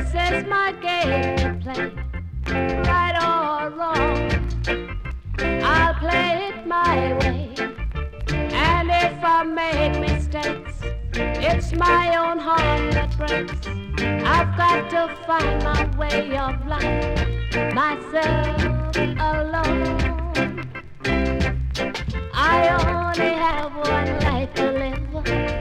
This is my game to play, right or wrong. I'll play it my way, and if I make mistakes, it's my own heart that breaks. I've got to find my way of life, myself alone. I only have one life to live.